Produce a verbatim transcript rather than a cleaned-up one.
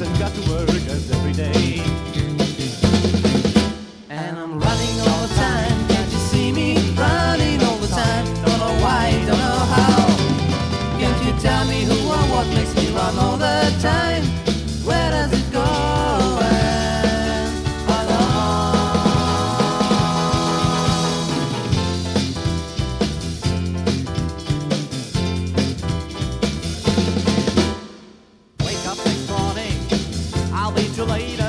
and got to work as every day. And I'm running all the time, can't you see me? Running all the time, don't know why, don't know how. Can't you tell me who or what makes me run all the time? Where does it go? And how Wake up next morning, I'll be too late.